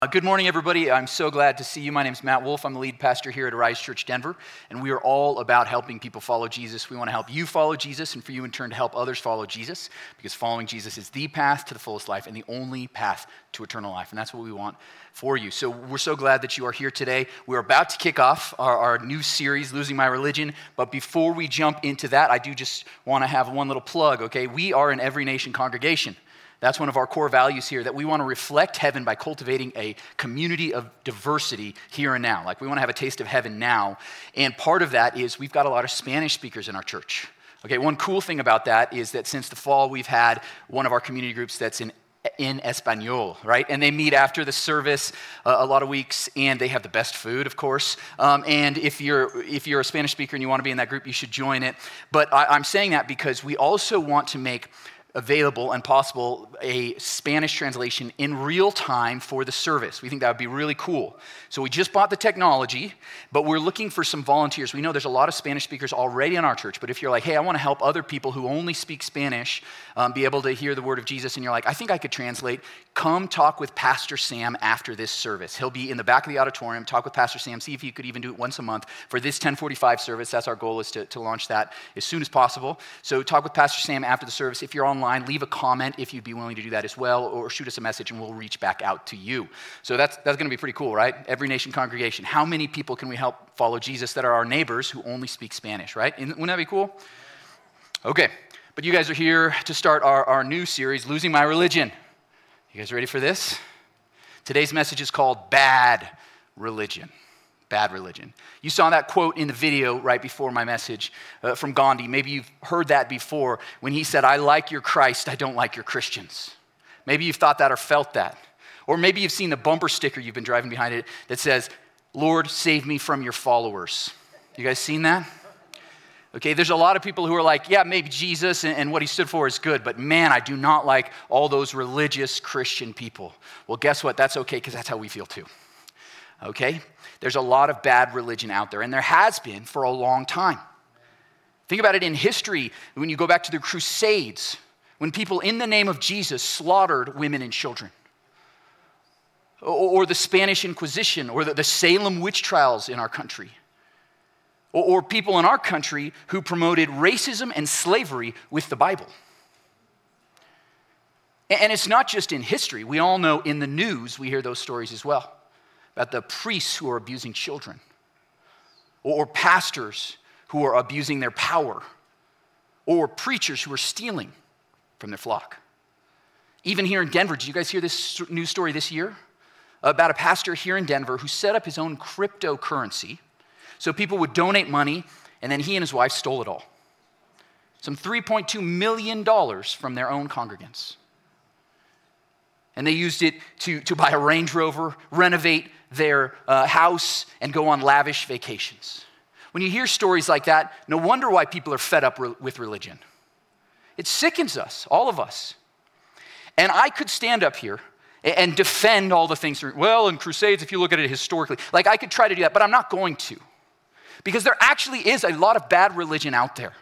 Good morning, everybody. I'm so glad to see you. My name is Matt Wolf. I'm the lead pastor here at Arise Church Denver, and we are all about helping people follow Jesus. We want to help you follow Jesus, and for you in turn to help others follow Jesus, because following Jesus is the path to the fullest life and the only path to eternal life, and that's what we want for you. So we're so glad that you are here today. We're about to kick off our new series, Losing My Religion, but before we jump into that, I do just want to have one little plug, okay? We are an Every Nation congregation. That's one of our core values here, that we want to reflect heaven by cultivating a community of diversity here and now. Like, we want to have a taste of heaven now. And part of that is we've got a lot of Spanish speakers in our church. Okay, one cool thing about that is that since the fall, we've had one of our community groups that's in Espanol, right? And they meet after the service a lot of weeks, and they have the best food, of course. And if you're a Spanish speaker and you want to be in that group, you should join it. But I'm saying that because we also want to make available and possible a Spanish translation in real time for the service. We think that would be really cool. So we just bought the technology, but we're looking for some volunteers. We know there's a lot of Spanish speakers already in our church, but if you're like, hey, I want to help other people who only speak Spanish be able to hear the word of Jesus, and you're like, I think I could translate, come talk with Pastor Sam after this service. He'll be in the back of the auditorium. Talk with Pastor Sam. See if you could even do it once a month for this 1045 service. That's our goal, is to launch that as soon as possible. So talk with Pastor Sam after the service. If you're online, leave a comment if you'd be willing to do that as well, or shoot us a message and we'll reach back out to you. So that's going to be pretty cool, right? Every Nation congregation. How many people can we help follow Jesus that are our neighbors who only speak Spanish, right? Wouldn't that be cool? Okay, but you guys are here to start our new series, Losing My Religion. You guys ready for this? Today's message is called Bad Religion. Bad religion. You saw that quote in the video right before my message from Gandhi. Maybe you've heard that before when he said, I like your Christ, I don't like your Christians. Maybe you've thought that or felt that. Or maybe you've seen the bumper sticker you've been driving behind it that says, Lord, save me from your followers. You guys seen that? Okay, there's a lot of people who are like, yeah, maybe Jesus and what he stood for is good, but man, I do not like all those religious Christian people. Well, guess what? That's okay, because that's how we feel too. Okay? There's a lot of bad religion out there, and there has been for a long time. Think about it in history, when you go back to the Crusades, when people in the name of Jesus slaughtered women and children. Or the Spanish Inquisition, or the Salem witch trials in our country. Or people in our country who promoted racism and slavery with the Bible. And it's not just in history. We all know in the news we hear those stories as well, about the priests who are abusing children, or pastors who are abusing their power, or preachers who are stealing from their flock. Even here in Denver, did you guys hear this news story this year? About a pastor here in Denver who set up his own cryptocurrency so people would donate money, and then he and his wife stole it all. Some $3.2 million from their own congregants. And they used it to buy a Range Rover, renovate their house, and go on lavish vacations. When you hear stories like that, no wonder why people are fed up with religion. It sickens us, all of us. And I could stand up here and defend all the things. Well, in Crusades, if you look at it historically, like I could try to do that, but I'm not going to. Because there actually is a lot of bad religion out there.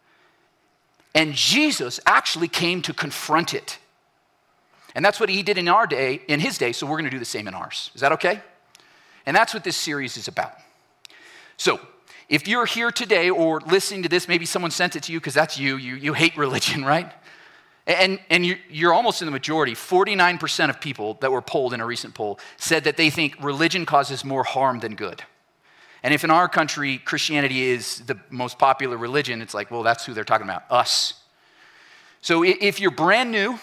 And Jesus actually came to confront it. And that's what he did in his day, so we're going to do the same in ours. Is that okay? And that's what this series is about. So, if you're here today or listening to this, maybe someone sent it to you because that's you. You hate religion, right? And you're almost in the majority. 49% of people that were polled in a recent poll said that they think religion causes more harm than good. And if in our country Christianity is the most popular religion, it's like, well, that's who they're talking about, us. So if you're brand new,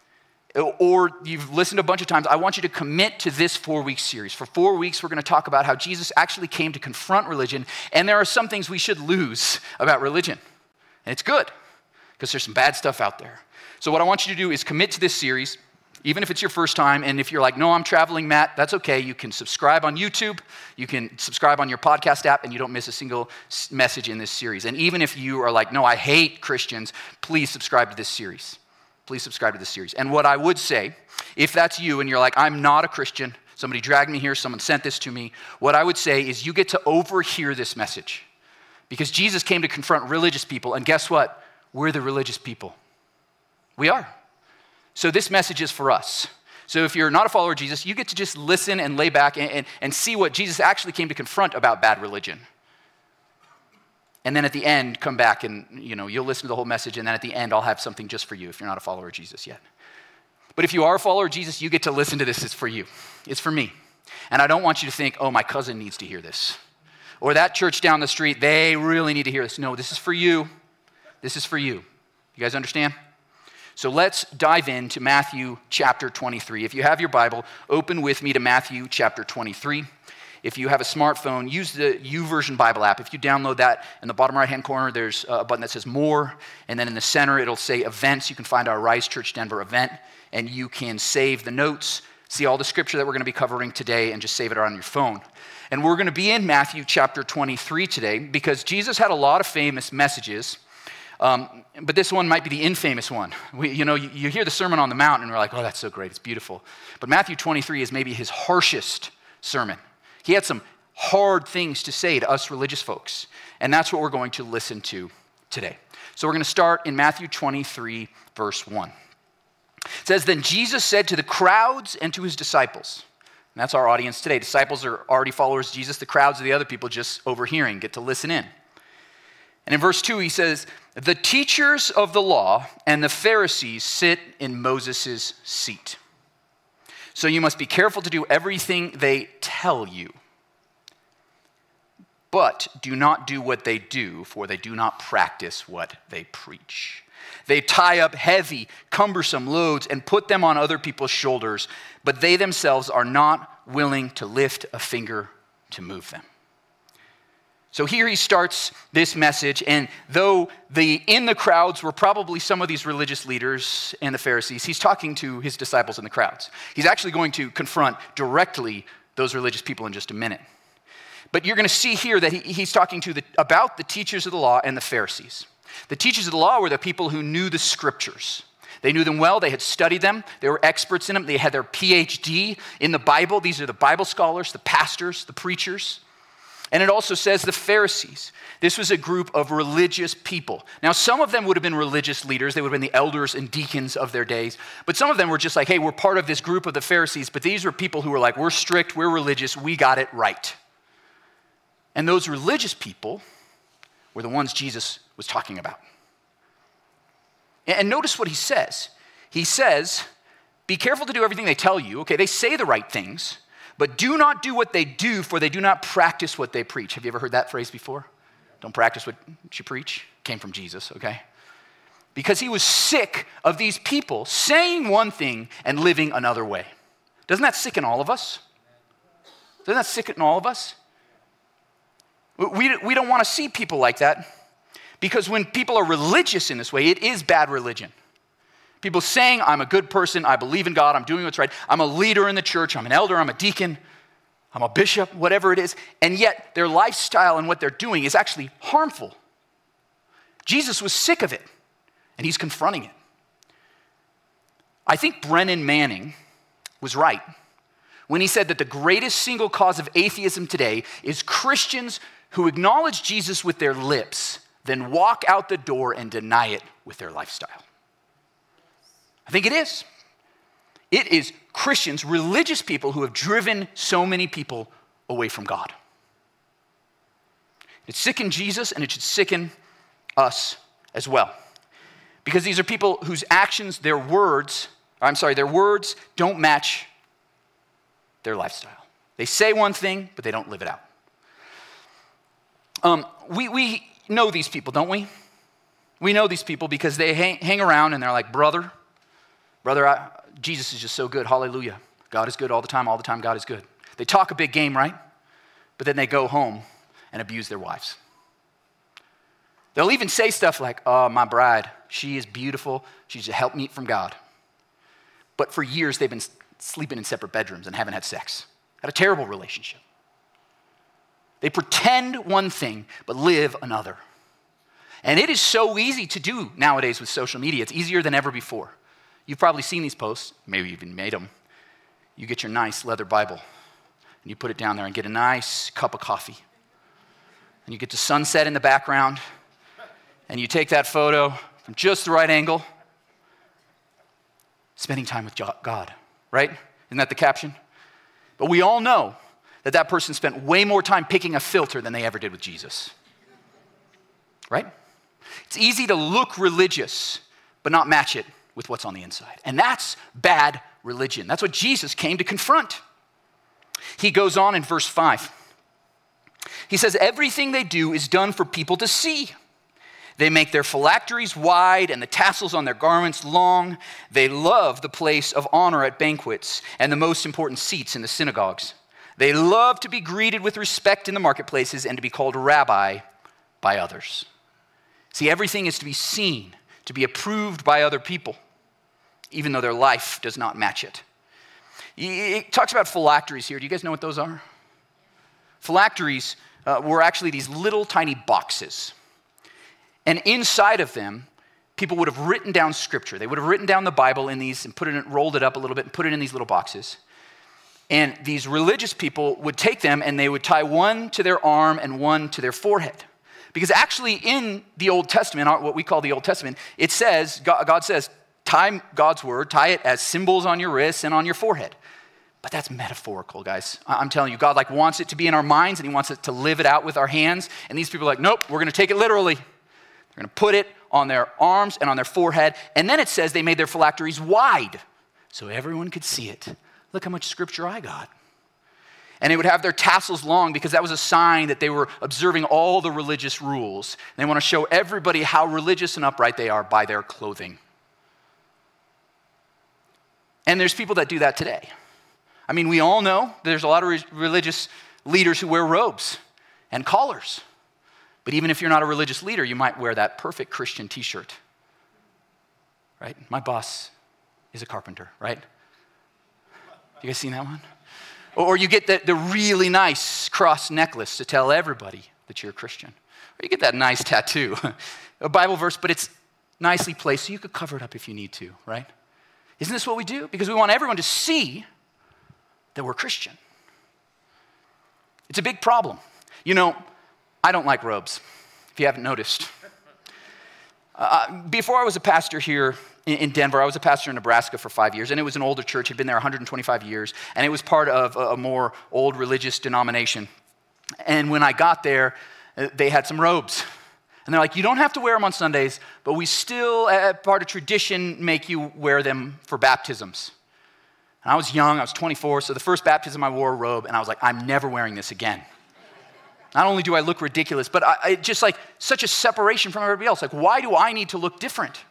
or you've listened a bunch of times, I want you to commit to this 4-week series. For 4 weeks, we're going to talk about how Jesus actually came to confront religion, and there are some things we should lose about religion. And it's good, because there's some bad stuff out there. So what I want you to do is commit to this series, even if it's your first time, and if you're like, no, I'm traveling, Matt, that's okay. You can subscribe on YouTube, you can subscribe on your podcast app, and you don't miss a single message in this series. And even if you are like, no, I hate Christians, please subscribe to this series. Please subscribe to this series. And what I would say, if that's you and you're like, I'm not a Christian, somebody dragged me here, someone sent this to me, what I would say is you get to overhear this message. Because Jesus came to confront religious people, and guess what? We're the religious people. We are. So this message is for us. So if you're not a follower of Jesus, you get to just listen and lay back and see what Jesus actually came to confront about bad religion. And then at the end, come back and you'll listen to the whole message, and then at the end, I'll have something just for you if you're not a follower of Jesus yet. But if you are a follower of Jesus, you get to listen to this. It's for you. It's for me. And I don't want you to think, oh, my cousin needs to hear this. Or that church down the street, they really need to hear this. No, this is for you. This is for you. You guys understand? So let's dive into Matthew chapter 23. If you have your Bible, open with me to Matthew chapter 23. If you have a smartphone, use the YouVersion Bible app. If you download that, in the bottom right-hand corner, there's a button that says More, and then in the center, it'll say Events. You can find our Rise Church Denver event, and you can save the notes, see all the scripture that we're going to be covering today, and just save it on your phone. And we're going to be in Matthew chapter 23 today because Jesus had a lot of famous messages, but this one might be the infamous one. You hear the Sermon on the Mount, and we're like, oh, that's so great, it's beautiful. But Matthew 23 is maybe his harshest sermon. He had some hard things to say to us religious folks, and that's what we're going to listen to today. So we're going to start in Matthew 23, verse 1. It says, Then Jesus said to the crowds and to his disciples, and that's our audience today. Disciples are already followers of Jesus. The crowds are the other people just overhearing, get to listen in. And in verse 2, he says, The teachers of the law and the Pharisees sit in Moses' seat. So you must be careful to do everything they tell you. But do not do what they do, for they do not practice what they preach. They tie up heavy, cumbersome loads and put them on other people's shoulders, but they themselves are not willing to lift a finger to move them. So here he starts this message, and though in the crowds were probably some of these religious leaders and the Pharisees, he's talking to his disciples in the crowds. He's actually going to confront directly those religious people in just a minute. But you're going to see here that he's talking about the teachers of the law and the Pharisees. The teachers of the law were the people who knew the scriptures. They knew them well. They had studied them. They were experts in them. They had their PhD in the Bible. These are the Bible scholars, the pastors, the preachers. And it also says the Pharisees. This was a group of religious people. Now, some of them would have been religious leaders. They would have been the elders and deacons of their days. But some of them were just like, hey, we're part of this group of the Pharisees. But these were people who were like, we're strict, we're religious, we got it right. And those religious people were the ones Jesus was talking about. And notice what he says. He says, be careful to do everything they tell you. Okay, they say the right things, but do not do what they do, for they do not practice what they preach. Have you ever heard that phrase before? Don't practice what you preach. Came from Jesus, okay? Because he was sick of these people saying one thing and living another way. Doesn't that sicken all of us? Doesn't that sicken all of us? We don't want to see people like that, because when people are religious in this way, it is bad religion. People saying, I'm a good person, I believe in God, I'm doing what's right, I'm a leader in the church, I'm an elder, I'm a deacon, I'm a bishop, whatever it is, and yet their lifestyle and what they're doing is actually harmful. Jesus was sick of it, and he's confronting it. I think Brennan Manning was right when he said that the greatest single cause of atheism today is Christians who acknowledge Jesus with their lips, then walk out the door and deny it with their lifestyle. I think it is. It is Christians, religious people, who have driven so many people away from God. It sickened Jesus, and it should sicken us as well. Because these are people whose actions, their words don't match their lifestyle. They say one thing, but they don't live it out. We know these people, don't we? We know these people because they hang around and they're like, brother, Jesus is just so good, hallelujah. God is good all the time God is good. They talk a big game, right? But then they go home and abuse their wives. They'll even say stuff like, oh, my bride, she is beautiful, she's a helpmeet from God. But for years they've been sleeping in separate bedrooms and haven't had sex. Had a terrible relationship. They pretend one thing, but live another. And it is so easy to do nowadays with social media. It's easier than ever before. You've probably seen these posts, maybe even made them. You get your nice leather Bible, and you put it down there and get a nice cup of coffee. And you get the sunset in the background, and you take that photo from just the right angle, spending time with God. right? Isn't that the caption? But we all know that that person spent way more time picking a filter than they ever did with Jesus, right? It's easy to look religious, but not match it with what's on the inside. And that's bad religion. That's what Jesus came to confront. He goes on in verse 5. He says, everything they do is done for people to see. They make their phylacteries wide and the tassels on their garments long. They love the place of honor at banquets and the most important seats in the synagogues. They love to be greeted with respect in the marketplaces and to be called rabbi by others. See, everything is to be seen, to be approved by other people, even though their life does not match it. It talks about phylacteries here. Do you guys know what those are? Phylacteries were actually these little tiny boxes. And inside of them, people would have written down scripture. They would have written down the Bible in these and rolled it up a little bit and put it in these little boxes. And these religious people would take them and they would tie one to their arm and one to their forehead. Because actually in the Old Testament, what we call the Old Testament, it says, God says, tie God's word, tie it as symbols on your wrists and on your forehead. But that's metaphorical, guys. I'm telling you, God wants it to be in our minds and he wants it to live it out with our hands. And these people are like, nope, we're going to take it literally. They're going to put it on their arms and on their forehead. And then it says they made their phylacteries wide so everyone could see it. Look how much scripture I got. And they would have their tassels long because that was a sign that they were observing all the religious rules. And they want to show everybody how religious and upright they are by their clothing. And there's people that do that today. I mean, we all know there's a lot of religious leaders who wear robes and collars. But even if you're not a religious leader, you might wear that perfect Christian t-shirt, right? My boss is a carpenter, right? You guys seen that one? Or you get the really nice cross necklace to tell everybody that you're a Christian. Or you get that nice tattoo, a Bible verse, but it's nicely placed so you could cover it up if you need to, right? Isn't this what we do? Because we want everyone to see that we're Christian. It's a big problem. You know, I don't like robes, if you haven't noticed. Before I was a pastor here in Denver, I was a pastor in Nebraska for 5 years, and it was an older church. I'd been there 125 years, and it was part of a more old religious denomination. And when I got there, they had some robes. And they're like, you don't have to wear them on Sundays, but we still, part of tradition, make you wear them for baptisms. And I was young, I was 24, so the first baptism I wore a robe, and I was like, I'm never wearing this again. Not only do I look ridiculous, but I just like such a separation from everybody else. Like, why do I need to look different?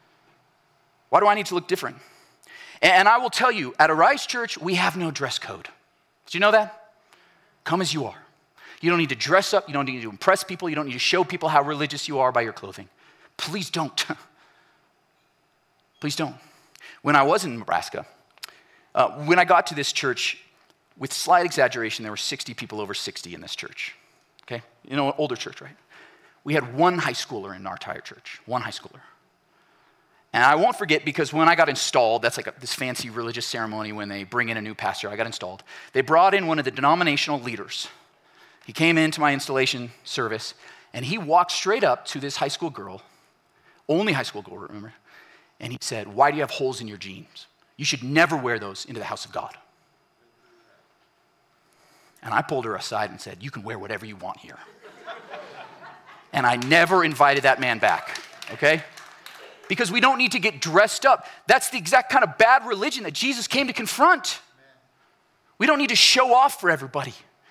Why do I need to look different? And I will tell you, at Arise Church, we have no dress code. Did you know that? Come as you are. You don't need to dress up. You don't need to impress people. You don't need to show people how religious you are by your clothing. Please don't. Please don't. When I was in Nebraska, when I got to this church, with slight exaggeration, there were 60 people over 60 in this church. Okay? You know, an older church, right? We had one high schooler in our entire church. One high schooler. And I won't forget, because when I got installed, that's like this fancy religious ceremony when they bring in a new pastor. I got installed. They brought in one of the denominational leaders. He came into my installation service, and he walked straight up to this high school girl, only high school girl, remember? And he said, why do you have holes in your jeans? You should never wear those into the house of God. And I pulled her aside and said, you can wear whatever you want here. And I never invited that man back, okay? Because we don't need to get dressed up. That's the exact kind of bad religion that Jesus came to confront. We don't need to show off for everybody.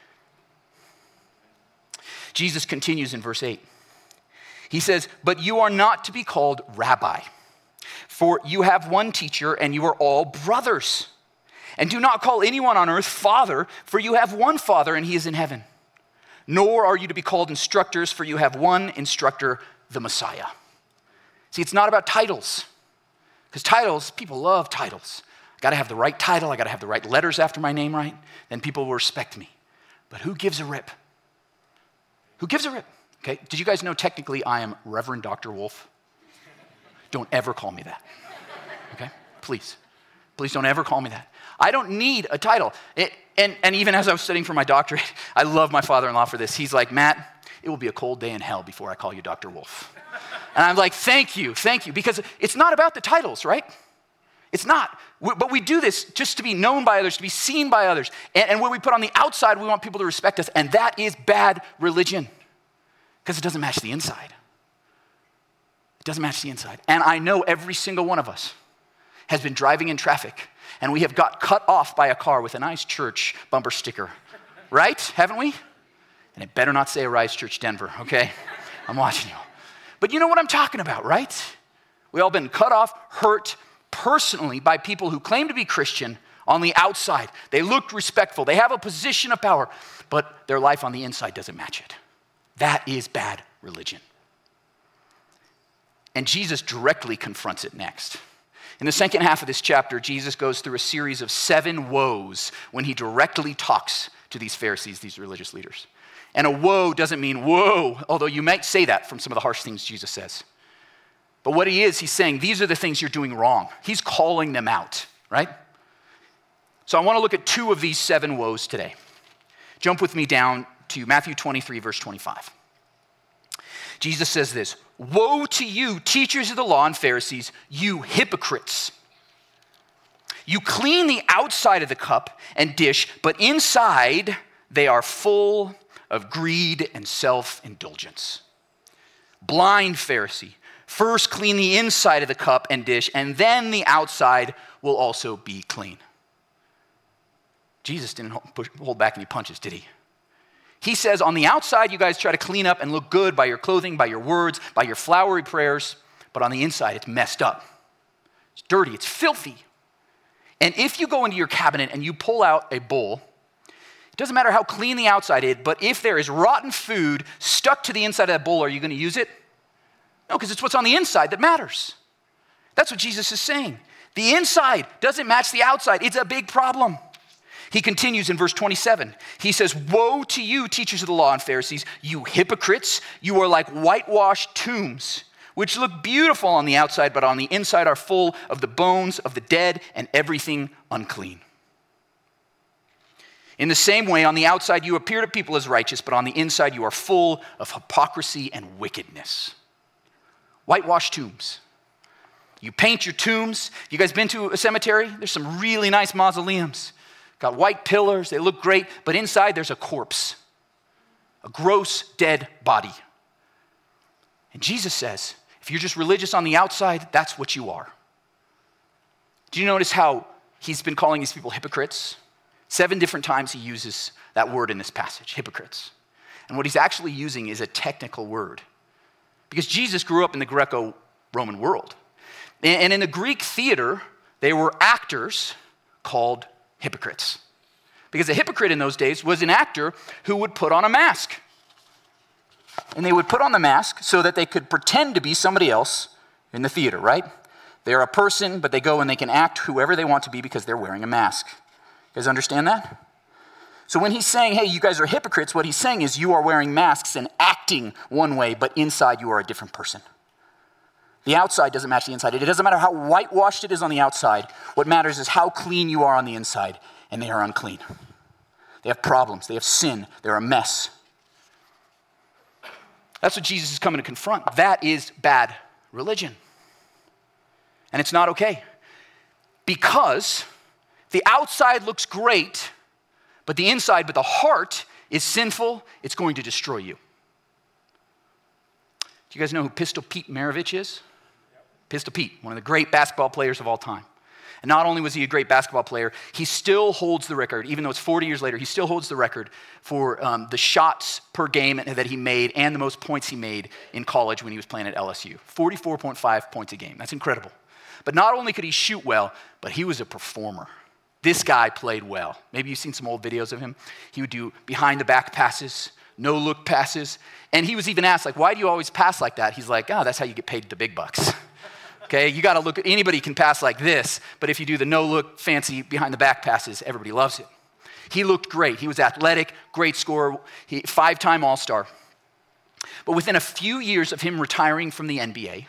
Jesus continues in verse 8. He says, but you are not to be called rabbi, for you have one teacher and you are all brothers. And do not call anyone on earth father, for you have one Father and he is in heaven. Nor are you to be called instructors, for you have one instructor, the Messiah. See, it's not about titles. Because titles, people love titles. I got to have the right title. I got to have the right letters after my name right. Then people will respect me. But who gives a rip? Who gives a rip? Okay, did you guys know technically I am Reverend Dr. Wolf? Don't ever call me that. Okay, please. Please don't ever call me that. I don't need a title. And even as I was studying for my doctorate, I love my father-in-law for this. He's like, Matt, it will be a cold day in hell before I call you Dr. Wolf. And I'm like, thank you, because it's not about the titles, right? It's not. But we do this just to be known by others, to be seen by others. And what we put on the outside, we want people to respect us. And that is bad religion because it doesn't match the inside. It doesn't match the inside. And I know every single one of us has been driving in traffic and we have got cut off by a car with a nice church bumper sticker, right? Haven't we? And it better not say Arise Church Denver, okay? I'm watching you. But you know what I'm talking about, right? We all been cut off, hurt personally by people who claim to be Christian on the outside. They look respectful. They have a position of power, but their life on the inside doesn't match it. That is bad religion. And Jesus directly confronts it next. In the second half of this chapter, Jesus goes through a series of 7 woes when he directly talks to these Pharisees, these religious leaders. And a woe doesn't mean whoa, although you might say that from some of the harsh things Jesus says. But what he's saying, these are the things you're doing wrong. He's calling them out, right? So I want to look at 2 of these 7 woes today. Jump with me down to Matthew 23, verse 25. Jesus says this, "Woe to you, teachers of the law and Pharisees, you hypocrites! You clean the outside of the cup and dish, but inside they are full of greed and self-indulgence. Blind Pharisee, first clean the inside of the cup and dish, and then the outside will also be clean." Jesus didn't hold back any punches, did he? He says, on the outside, you guys try to clean up and look good by your clothing, by your words, by your flowery prayers, but on the inside, it's messed up. It's dirty, it's filthy. And if you go into your cabinet and you pull out a bowl, it doesn't matter how clean the outside is, but if there is rotten food stuck to the inside of that bowl, are you going to use it? No, because it's what's on the inside that matters. That's what Jesus is saying. The inside doesn't match the outside. It's a big problem. He continues in verse 27. He says, "Woe to you, teachers of the law and Pharisees, you hypocrites! You are like whitewashed tombs, which look beautiful on the outside, but on the inside are full of the bones of the dead and everything unclean. In the same way, on the outside you appear to people as righteous, but on the inside you are full of hypocrisy and wickedness." Whitewashed tombs. You paint your tombs. You guys been to a cemetery? There's some really nice mausoleums. Got white pillars, they look great, but inside there's a corpse, a gross dead body. And Jesus says, if you're just religious on the outside, that's what you are. Do you notice how he's been calling these people hypocrites? 7 different times he uses that word in this passage, hypocrites. And what he's actually using is a technical word. Because Jesus grew up in the Greco-Roman world. And in the Greek theater, there were actors called hypocrites. Because a hypocrite in those days was an actor who would put on a mask. And they would put on the mask so that they could pretend to be somebody else in the theater, right? They're a person, but they go and they can act whoever they want to be because they're wearing a mask. You guys understand that? So when he's saying, hey, you guys are hypocrites, what he's saying is you are wearing masks and acting one way, but inside you are a different person. The outside doesn't match the inside. It doesn't matter how whitewashed it is on the outside. What matters is how clean you are on the inside, and they are unclean. They have problems. They have sin. They're a mess. That's what Jesus is coming to confront. That is bad religion. And it's not okay. Because the outside looks great, but the inside, but the heart is sinful, it's going to destroy you. Do you guys know who Pistol Pete Maravich is? Pistol Pete, one of the great basketball players of all time. And not only was he a great basketball player, he still holds the record, even though it's 40 years later, he still holds the record for the shots per game that he made and the most points he made in college when he was playing at LSU. 44.5 points a game. That's incredible. But not only could he shoot well, but he was a performer. This guy played well. Maybe you've seen some old videos of him. He would do behind-the-back passes, no-look passes. And he was even asked, like, why do you always pass like that? He's like, that's how you get paid the big bucks. Okay, you got to look at, anybody can pass like this, but if you do the no-look, fancy behind-the-back passes, everybody loves it. He looked great. He was athletic, great scorer, 5-time All-Star. But within a few years of him retiring from the NBA,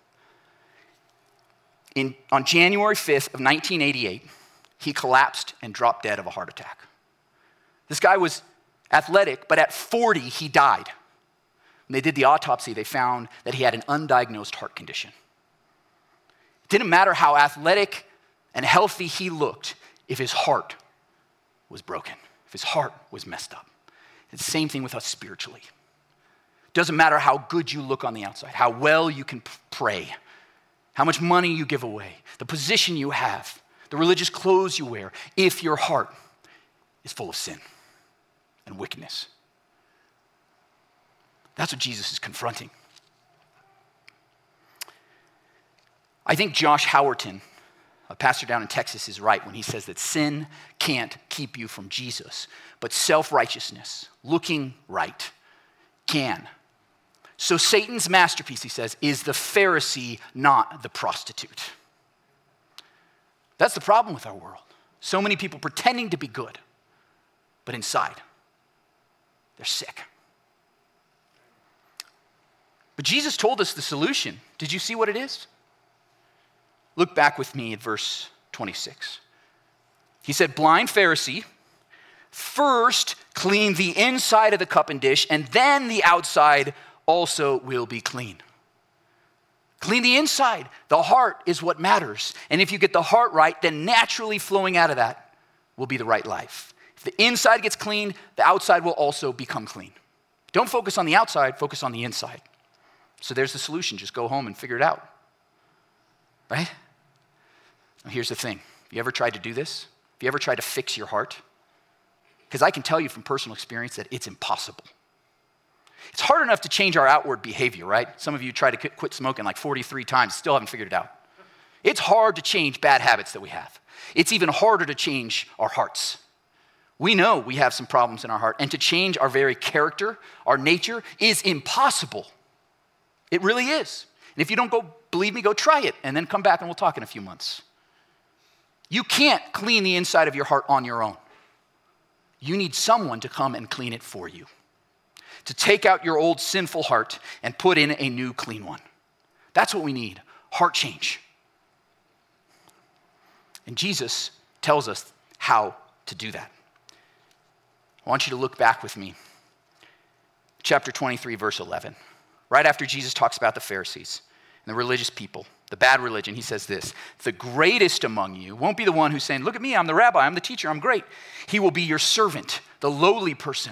on January 5th of 1988, he collapsed and dropped dead of a heart attack. This guy was athletic, but at 40, he died. When they did the autopsy, they found that he had an undiagnosed heart condition. It didn't matter how athletic and healthy he looked if his heart was broken, if his heart was messed up. It's the same thing with us spiritually. It doesn't matter how good you look on the outside, how well you can pray, how much money you give away, the position you have, the religious clothes you wear, if your heart is full of sin and wickedness. That's what Jesus is confronting. I think Josh Howerton, a pastor down in Texas, is right when he says that sin can't keep you from Jesus, but self-righteousness, looking right, can. So Satan's masterpiece, he says, is the Pharisee, not the prostitute. That's the problem with our world. So many people pretending to be good, but inside, they're sick. But Jesus told us the solution. Did you see what it is? Look back with me at verse 26. He said, blind Pharisee, first clean the inside of the cup and dish, and then the outside also will be clean. Clean the inside. The heart is what matters. And if you get the heart right, then naturally flowing out of that will be the right life. If the inside gets clean, the outside will also become clean. Don't focus on the outside, focus on the inside. So there's the solution. Just go home and figure it out. Right? Now here's the thing. Have you ever tried to do this? Have you ever tried to fix your heart? Because I can tell you from personal experience that it's impossible. It's hard enough to change our outward behavior, right? Some of you tried to quit smoking like 43 times, still haven't figured it out. It's hard to change bad habits that we have. It's even harder to change our hearts. We know we have some problems in our heart, and to change our very character, our nature, is impossible. It really is. And if you don't believe me, go try it, and then come back and we'll talk in a few months. You can't clean the inside of your heart on your own. You need someone to come and clean it for you, to take out your old sinful heart and put in a new clean one. That's what we need, heart change. And Jesus tells us how to do that. I want you to look back with me. Chapter 23, verse 11. Right after Jesus talks about the Pharisees and the religious people, the bad religion, he says this, the greatest among you won't be the one who's saying, look at me, I'm the rabbi, I'm the teacher, I'm great. He will be your servant, the lowly person.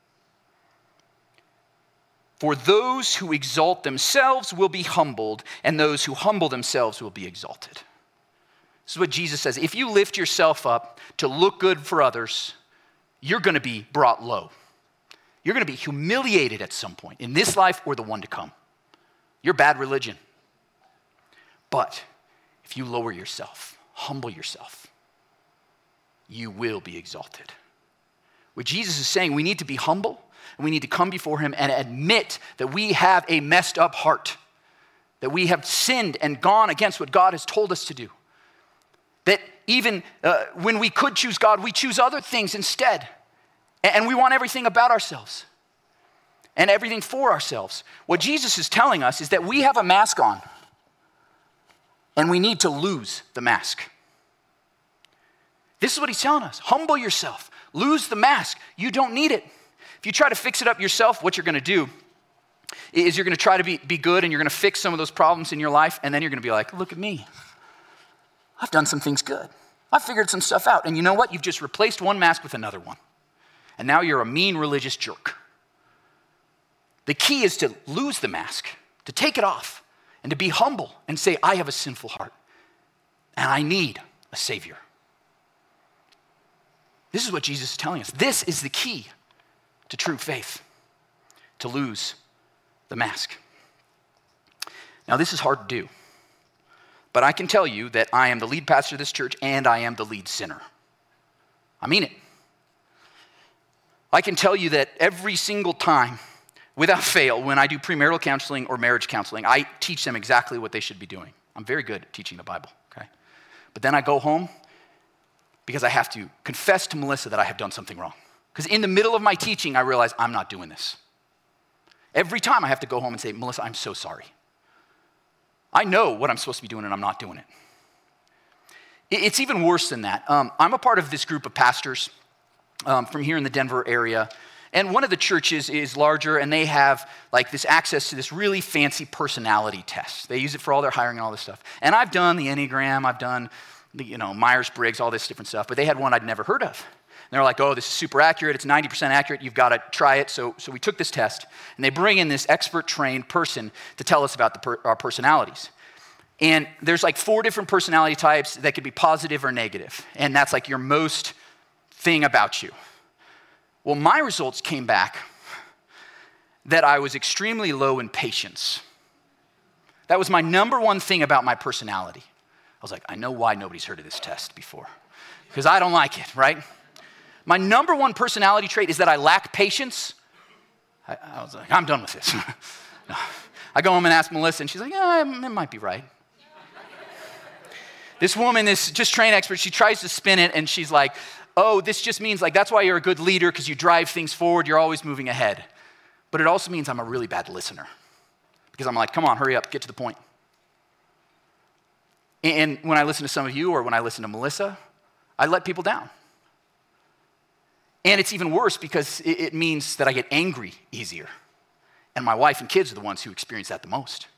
For those who exalt themselves will be humbled, and those who humble themselves will be exalted. This is what Jesus says. If you lift yourself up to look good for others, you're going to be brought low. You're going to be humiliated at some point in this life or the one to come. You're bad religion. But if you lower yourself, humble yourself, you will be exalted. What Jesus is saying, we need to be humble, and we need to come before him and admit that we have a messed up heart, that we have sinned and gone against what God has told us to do. That even when we could choose God, we choose other things instead. And we want everything about ourselves and everything for ourselves. What Jesus is telling us is that we have a mask on, and we need to lose the mask. This is what he's telling us. Humble yourself. Lose the mask. You don't need it. If you try to fix it up yourself, what you're going to do is you're going to try to be good, and you're going to fix some of those problems in your life, and then you're going to be like, look at me. I've done some things good. I've figured some stuff out. And you know what? You've just replaced one mask with another one. And now you're a mean religious jerk. The key is to lose the mask, to take it off, and to be humble and say, I have a sinful heart, and I need a Savior. This is what Jesus is telling us. This is the key to true faith, to lose the mask. Now, this is hard to do, but I can tell you that I am the lead pastor of this church, and I am the lead sinner. I mean it. I can tell you that every single time, without fail, when I do premarital counseling or marriage counseling, I teach them exactly what they should be doing. I'm very good at teaching the Bible, okay? But then I go home because I have to confess to Melissa that I have done something wrong. Because in the middle of my teaching, I realize I'm not doing this. Every time I have to go home and say, Melissa, I'm so sorry. I know what I'm supposed to be doing, and I'm not doing it. It's even worse than that. I'm a part of this group of pastors from here in the Denver area. And one of the churches is larger, and they have like this access to this really fancy personality test. They use it for all their hiring and all this stuff. And I've done the Enneagram, I've done Myers-Briggs, all this different stuff, but they had one I'd never heard of. And they're like, oh, this is super accurate. It's 90% accurate. You've got to try it. So we took this test, and they bring in this expert-trained person to tell us about our personalities. And there's like 4 different personality types that could be positive or negative, and that's like your most thing about you. Well, my results came back that I was extremely low in patience. That was my number one thing about my personality. I was like, I know why nobody's heard of this test before, because I don't like it, right? My number one personality trait is that I lack patience. I was like, I'm done with this. I go home and ask Melissa, and she's like, yeah, it might be right. This woman, this just trained expert, she tries to spin it, and she's like, oh, this just means like that's why you're a good leader, because you drive things forward, you're always moving ahead. But it also means I'm a really bad listener, because I'm like, come on, hurry up, get to the point. And when I listen to some of you, or when I listen to Melissa, I let people down. And it's even worse because it means that I get angry easier. And my wife and kids are the ones who experience that the most.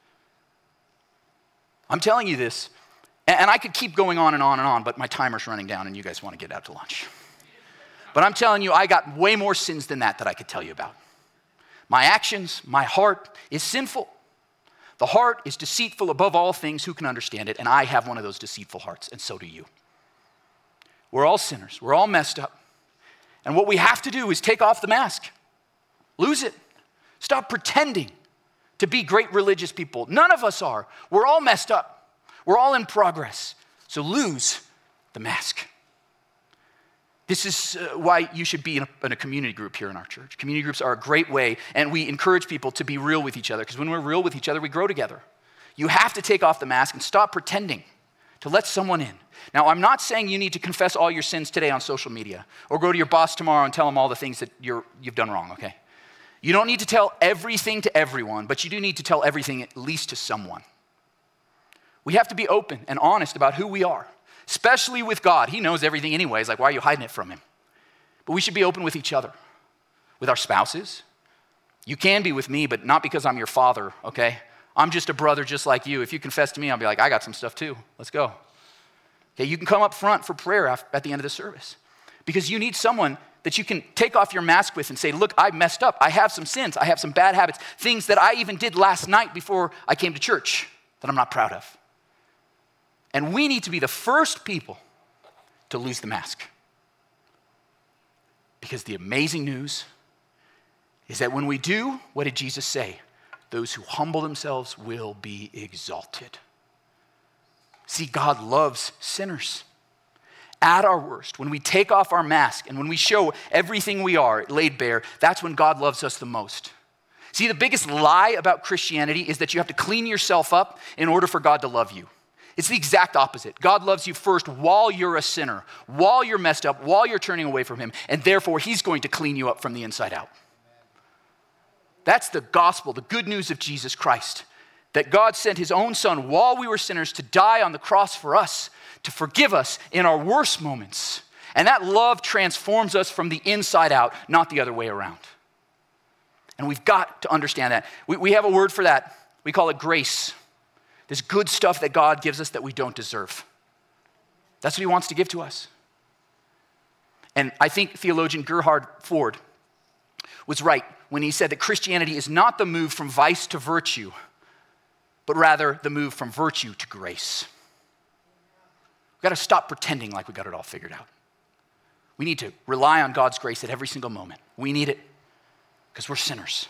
I'm telling you this, and I could keep going on and on and on, but my timer's running down and you guys want to get out to lunch. But I'm telling you, I got way more sins than that I could tell you about. My actions, my heart is sinful. The heart is deceitful above all things. Who can understand it? And I have one of those deceitful hearts, and so do you. We're all sinners. We're all messed up. And what we have to do is take off the mask. Lose it. Stop pretending to be great religious people. None of us are. We're all messed up. We're all in progress. So lose the mask. This is why you should be in a community group here in our church. Community groups are a great way, and we encourage people to be real with each other, because when we're real with each other, we grow together. You have to take off the mask and stop pretending to let someone in. Now, I'm not saying you need to confess all your sins today on social media, or go to your boss tomorrow and tell him all the things that you've done wrong, okay? You don't need to tell everything to everyone, but you do need to tell everything at least to someone. We have to be open and honest about who we are. Especially with God. He knows everything anyways. Like, why are you hiding it from him? But we should be open with each other, with our spouses. You can be with me, but not because I'm your father, okay? I'm just a brother just like you. If you confess to me, I'll be like, I got some stuff too. Let's go. Okay, you can come up front for prayer at the end of the service, because you need someone that you can take off your mask with and say, look, I messed up. I have some sins. I have some bad habits, things that I even did last night before I came to church that I'm not proud of. And we need to be the first people to lose the mask. Because the amazing news is that when we do, what did Jesus say? Those who humble themselves will be exalted. See, God loves sinners. At our worst, when we take off our mask and when we show everything we are laid bare, that's when God loves us the most. See, the biggest lie about Christianity is that you have to clean yourself up in order for God to love you. It's the exact opposite. God loves you first while you're a sinner, while you're messed up, while you're turning away from him, and therefore he's going to clean you up from the inside out. That's the gospel, the good news of Jesus Christ, that God sent his own son while we were sinners to die on the cross for us, to forgive us in our worst moments. And that love transforms us from the inside out, not the other way around. And we've got to understand that. We have a word for that. We call it grace. This good stuff that God gives us that we don't deserve. That's what he wants to give to us. And I think theologian Gerhard Ford was right when he said that Christianity is not the move from vice to virtue, but rather the move from virtue to grace. We've got to stop pretending like we got it all figured out. We need to rely on God's grace at every single moment. We need it because we're sinners.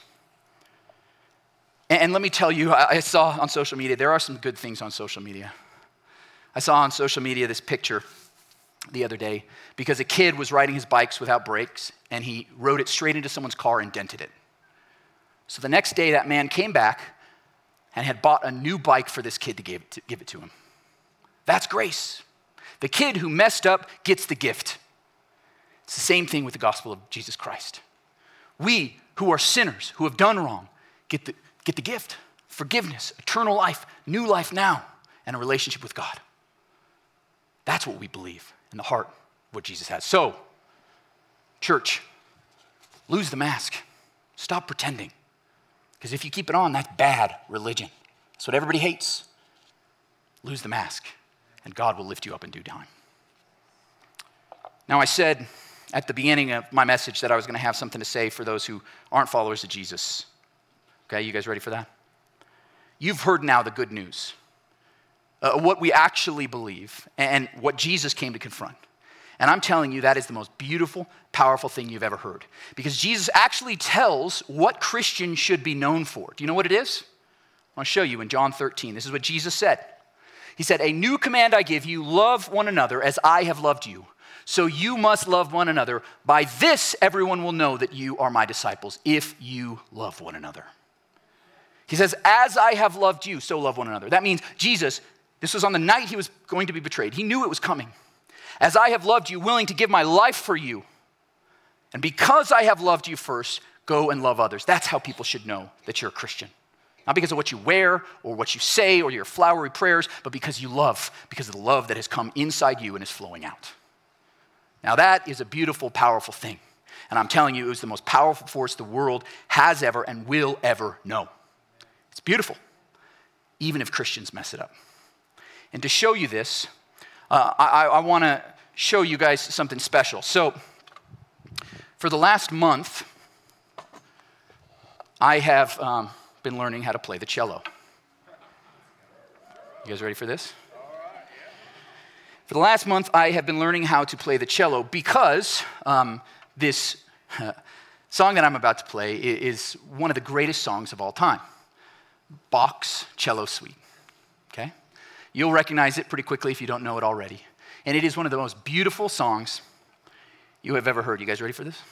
And let me tell you, I saw on social media, there are some good things on social media. I saw on social media this picture the other day because a kid was riding his bikes without brakes and he rode it straight into someone's car and dented it. So the next day that man came back and had bought a new bike for this kid to give it to him. That's grace. The kid who messed up gets the gift. It's the same thing with the gospel of Jesus Christ. We who are sinners, who have done wrong, get the gift, forgiveness, eternal life, new life now, and a relationship with God. That's what we believe in the heart of what Jesus has. So, church, lose the mask. Stop pretending. Because if you keep it on, that's bad religion. That's what everybody hates. Lose the mask and God will lift you up in due time. Now, I said at the beginning of my message that I was going to have something to say for those who aren't followers of Jesus. Okay, you guys ready for that? You've heard now the good news, what we actually believe, and what Jesus came to confront. And I'm telling you, that is the most beautiful, powerful thing you've ever heard. Because Jesus actually tells what Christians should be known for. Do you know what it is? I want to show you in John 13. This is what Jesus said. He said, "A new command I give you, love one another as I have loved you. So you must love one another. By this, everyone will know that you are my disciples, if you love one another." He says, "As I have loved you, so love one another." That means Jesus, this was on the night he was going to be betrayed. He knew it was coming. "As I have loved you, willing to give my life for you. And because I have loved you first, go and love others." That's how people should know that you're a Christian. Not because of what you wear or what you say or your flowery prayers, but because you love, because of the love that has come inside you and is flowing out. Now that is a beautiful, powerful thing. And I'm telling you, it was the most powerful force the world has ever and will ever know. It's beautiful, even if Christians mess it up. And to show you this, I want to show you guys something special. So, for the last month, I have been learning how to play the cello. You guys ready for this? For the last month, I have been learning how to play the cello because this song that I'm about to play is one of the greatest songs of all time. Bach's Cello Suite, okay? You'll recognize it pretty quickly if you don't know it already. And it is one of the most beautiful songs you have ever heard. You guys ready for this?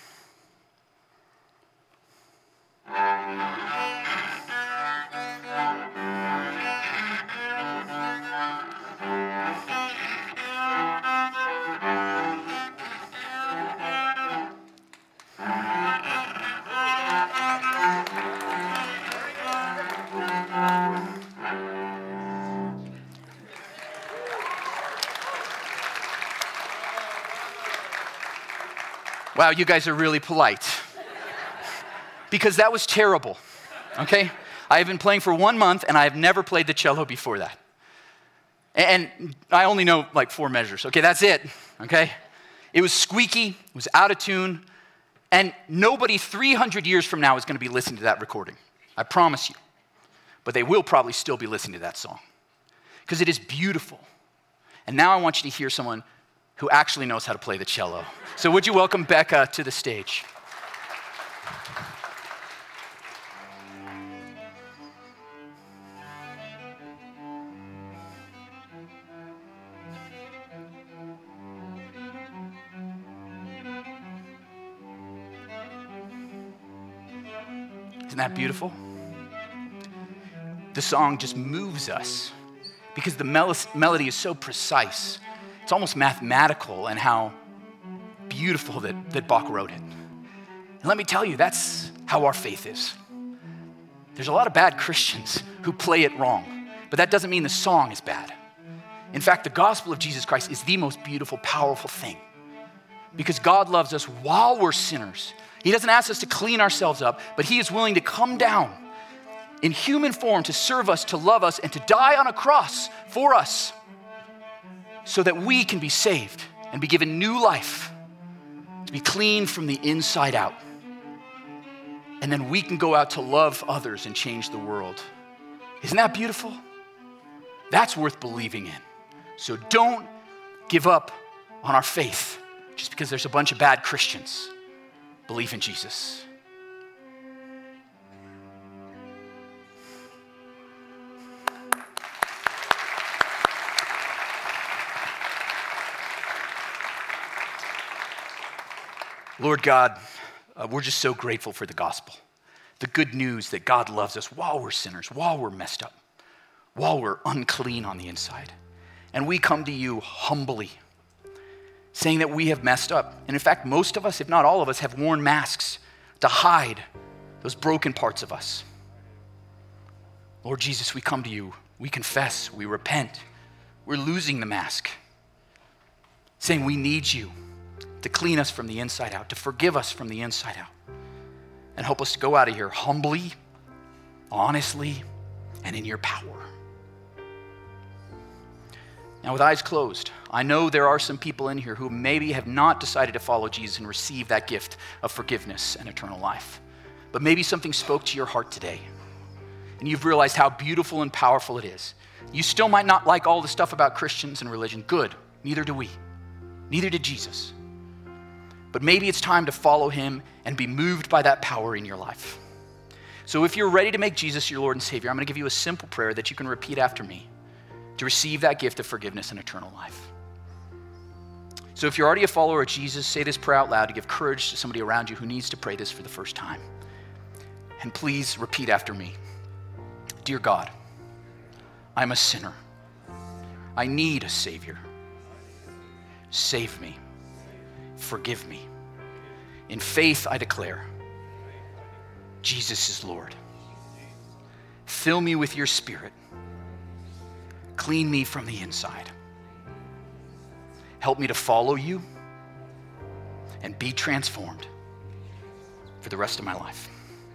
Wow, you guys are really polite. Because that was terrible, okay? I have been playing for 1 month, and I have never played the cello before that. And I only know like 4 measures. Okay, that's it, okay? It was squeaky, it was out of tune, and nobody 300 years from now is going to be listening to that recording. I promise you. But they will probably still be listening to that song. Because it is beautiful. And now I want you to hear someone who actually knows how to play the cello. So would you welcome Becca to the stage? Isn't that beautiful? The song just moves us because the melody is so precise. It's almost mathematical in how beautiful that Bach wrote it. And let me tell you, that's how our faith is. There's a lot of bad Christians who play it wrong, but that doesn't mean the song is bad. In fact, the gospel of Jesus Christ is the most beautiful, powerful thing because God loves us while we're sinners. He doesn't ask us to clean ourselves up, but he is willing to come down in human form to serve us, to love us, and to die on a cross for us so that we can be saved and be given new life, to be clean from the inside out. And then we can go out to love others and change the world. Isn't that beautiful? That's worth believing in. So don't give up on our faith just because there's a bunch of bad Christians. Believe in Jesus. Lord God, we're just so grateful for the gospel. The good news that God loves us while we're sinners, while we're messed up, while we're unclean on the inside. And we come to you humbly, saying that we have messed up. And in fact, most of us, if not all of us, have worn masks to hide those broken parts of us. Lord Jesus, we come to you. We confess, we repent. We're losing the mask, saying we need you to clean us from the inside out, to forgive us from the inside out, and help us to go out of here humbly, honestly, and in your power. Now, with eyes closed, I know there are some people in here who maybe have not decided to follow Jesus and receive that gift of forgiveness and eternal life. But maybe something spoke to your heart today, and you've realized how beautiful and powerful it is. You still might not like all the stuff about Christians and religion. Good. Neither do we. Neither did Jesus. But maybe it's time to follow him and be moved by that power in your life. So if you're ready to make Jesus your Lord and Savior, I'm going to give you a simple prayer that you can repeat after me to receive that gift of forgiveness and eternal life. So if you're already a follower of Jesus, say this prayer out loud to give courage to somebody around you who needs to pray this for the first time. And please repeat after me. Dear God, I'm a sinner. I need a Savior. Save me. Forgive me. In faith, I declare, Jesus is Lord. Fill me with your Spirit. Clean me from the inside. Help me to follow you and be transformed for the rest of my life.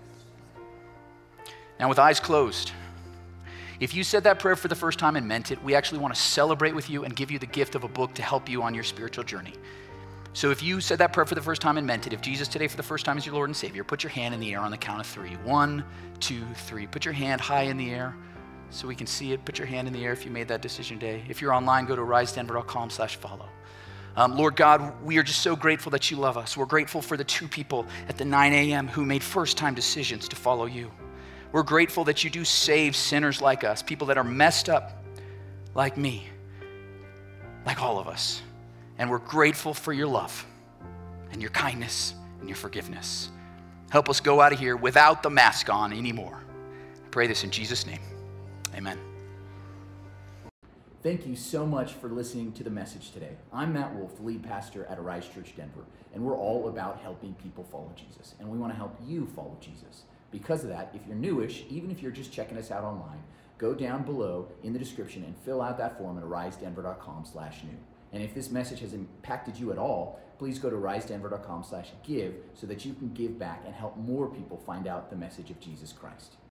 Now, with eyes closed, if you said that prayer for the first time and meant it, we actually want to celebrate with you and give you the gift of a book to help you on your spiritual journey. So if you said that prayer for the first time and meant it, if Jesus today for the first time is your Lord and Savior, put your hand in the air on the count of 3. 1, 2, 3. Put your hand high in the air so we can see it. Put your hand in the air if you made that decision today. If you're online, go to risedenver.com/follow. Lord God, we are just so grateful that you love us. We're grateful for the 2 people at the 9 a.m. who made first-time decisions to follow you. We're grateful that you do save sinners like us, people that are messed up like me, like all of us. And we're grateful for your love and your kindness and your forgiveness. Help us go out of here without the mask on anymore. I pray this in Jesus' name. Amen. Thank you so much for listening to the message today. I'm Matt Wolf, the lead pastor at Arise Church Denver, and we're all about helping people follow Jesus, and we want to help you follow Jesus. Because of that, if you're newish, even if you're just checking us out online, go down below in the description and fill out that form at arisedenver.com/new. And if this message has impacted you at all, please go to risedenver.com/give so that you can give back and help more people find out the message of Jesus Christ.